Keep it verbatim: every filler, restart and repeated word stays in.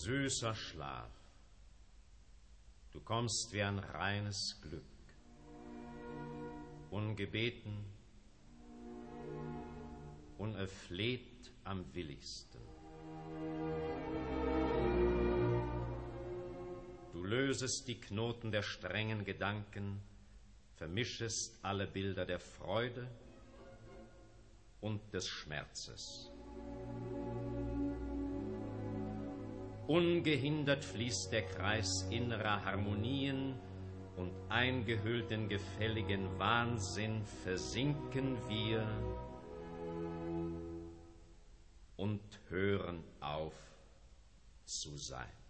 Süßer Schlaf, du kommst wie ein reines Glück, ungebeten, unerfleht am willigsten. Du lösest die Knoten der strengen Gedanken, vermischest alle Bilder der Freude und des Schmerzes. Ungehindert fließt der Kreis innerer Harmonien, und eingehüllt in gefälligen Wahnsinn versinken wir und hören auf zu sein.